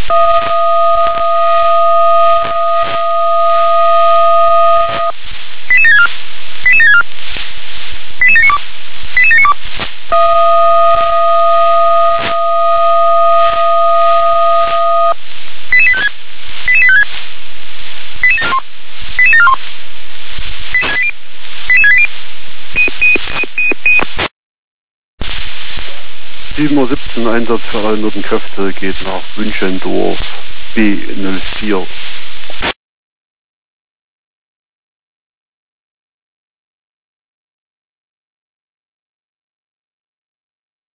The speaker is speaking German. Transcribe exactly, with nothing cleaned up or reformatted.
sieben Uhr siebzehn, Einsatz für alle Notenkräfte geht nach Wünschendorf B null vier.